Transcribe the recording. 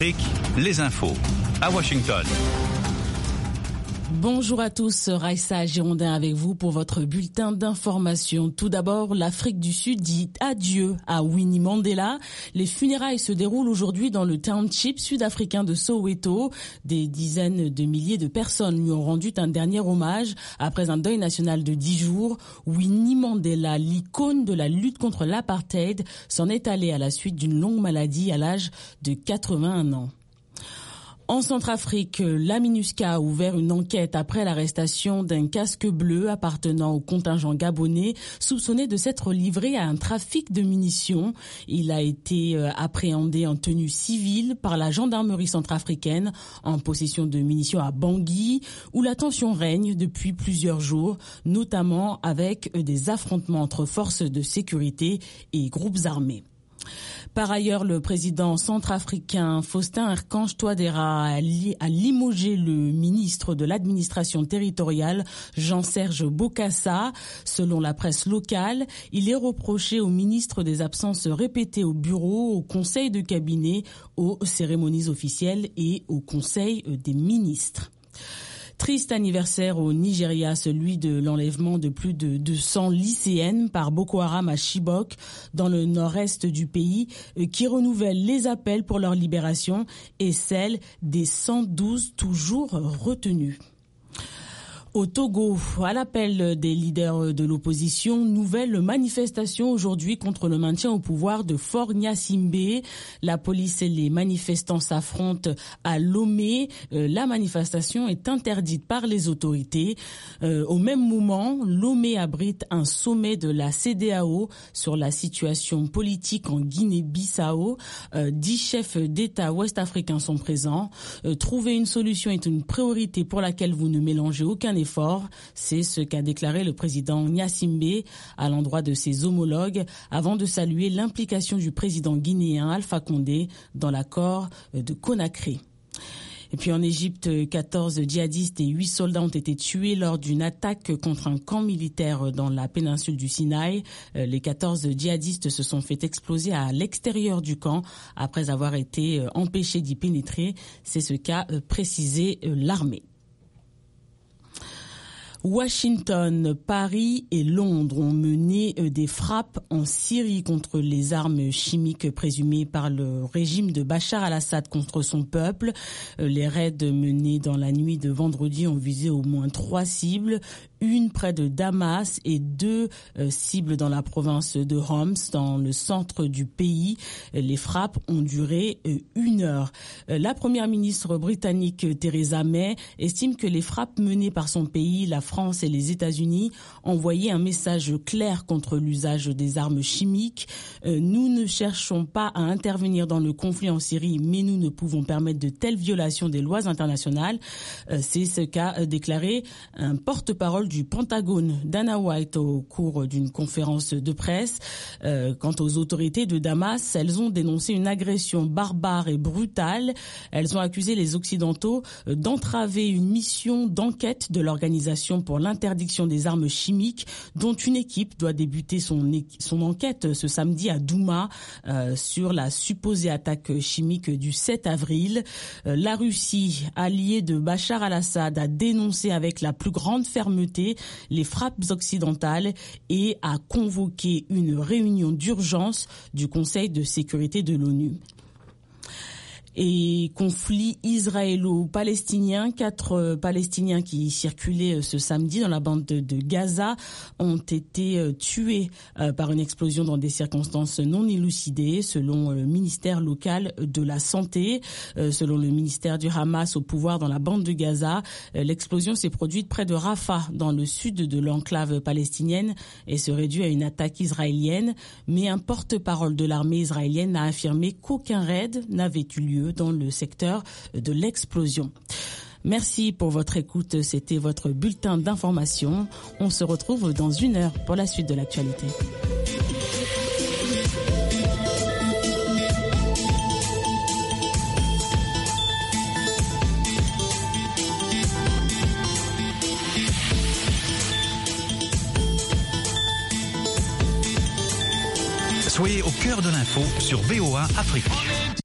Les infos à Washington. Bonjour à tous, Raissa Girondin avec vous pour votre bulletin d'information. Tout d'abord, l'Afrique du Sud dit adieu à Winnie Mandela. Les funérailles se déroulent aujourd'hui dans le township sud-africain de Soweto. Des dizaines de milliers de personnes lui ont rendu un dernier hommage après un deuil national de 10 jours. Winnie Mandela, l'icône de la lutte contre l'apartheid, s'en est allée à la suite d'une longue maladie à l'âge de 81 ans. En Centrafrique, la MINUSCA a ouvert une enquête après l'arrestation d'un casque bleu appartenant au contingent gabonais soupçonné de s'être livré à un trafic de munitions. Il a été appréhendé en tenue civile par la gendarmerie centrafricaine en possession de munitions à Bangui, où la tension règne depuis plusieurs jours, notamment avec des affrontements entre forces de sécurité et groupes armés. Par ailleurs, le président centrafricain Faustin Archange Touadéra a limogé le ministre de l'administration territoriale Jean-Serge Bokassa. Selon la presse locale, il est reproché au ministre des absences répétées au bureau, au conseil de cabinet, aux cérémonies officielles et au conseil des ministres. Triste anniversaire au Nigeria, celui de l'enlèvement de plus de 200 lycéennes par Boko Haram à Chibok, dans le nord-est du pays, qui renouvelle les appels pour leur libération et celle des 112 toujours retenus. Au Togo, à l'appel des leaders de l'opposition, nouvelle manifestation aujourd'hui contre le maintien au pouvoir de Faure Gnassingbé. La police et les manifestants s'affrontent à Lomé. La manifestation est interdite par les autorités. Au même moment, Lomé abrite un sommet de la CEDEAO sur la situation politique en Guinée-Bissau. 10 chefs d'État ouest-africains sont présents. Trouver une solution est une priorité pour laquelle vous ne mélangez aucun effort. C'est ce qu'a déclaré le président Gnassingbé à l'endroit de ses homologues avant de saluer l'implication du président guinéen Alpha Condé dans l'accord de Conakry. Et puis en Égypte, 14 djihadistes et 8 soldats ont été tués lors d'une attaque contre un camp militaire dans la péninsule du Sinaï. Les 14 djihadistes se sont fait exploser à l'extérieur du camp après avoir été empêchés d'y pénétrer. C'est ce qu'a précisé l'armée. Washington, Paris et Londres ont mené des frappes en Syrie contre les armes chimiques présumées par le régime de Bachar al-Assad contre son peuple. Les raids menés dans la nuit de vendredi ont visé au moins 3 cibles, une près de Damas et 2 cibles dans la province de Homs, dans le centre du pays. Les frappes ont duré 1 heure. La première ministre britannique Theresa May estime que les frappes menées par son pays, la France et les États-Unis envoyaient un message clair contre l'usage des armes chimiques. Nous ne cherchons pas à intervenir dans le conflit en Syrie, mais nous ne pouvons permettre de telles violations des lois internationales. C'est ce qu'a déclaré un porte-parole du Pentagone, Dana White, au cours d'une conférence de presse. Quant aux autorités de Damas, elles ont dénoncé une agression barbare et brutale. Elles ont accusé les Occidentaux d'entraver une mission d'enquête de l'Organisation pour l'interdiction des armes chimiques, dont une équipe doit débuter son enquête ce samedi à Douma sur la supposée attaque chimique du 7 avril. La Russie, alliée de Bachar al-Assad, a dénoncé avec la plus grande fermeté les frappes occidentales et a convoqué une réunion d'urgence du Conseil de sécurité de l'ONU. Et conflit israélo-palestinien, 4 Palestiniens qui circulaient ce samedi dans la bande de Gaza ont été tués par une explosion dans des circonstances non élucidées, selon le ministère local de la Santé. Selon le ministère du Hamas au pouvoir dans la bande de Gaza, l'explosion s'est produite près de Rafah, dans le sud de l'enclave palestinienne, et se réduit à une attaque israélienne. Mais un porte-parole de l'armée israélienne a affirmé qu'aucun raid n'avait eu lieu dans le secteur de l'explosion. Merci pour votre écoute. C'était votre bulletin d'information. On se retrouve dans 1 heure pour la suite de l'actualité. Soyez au cœur de l'info sur VOA Afrique.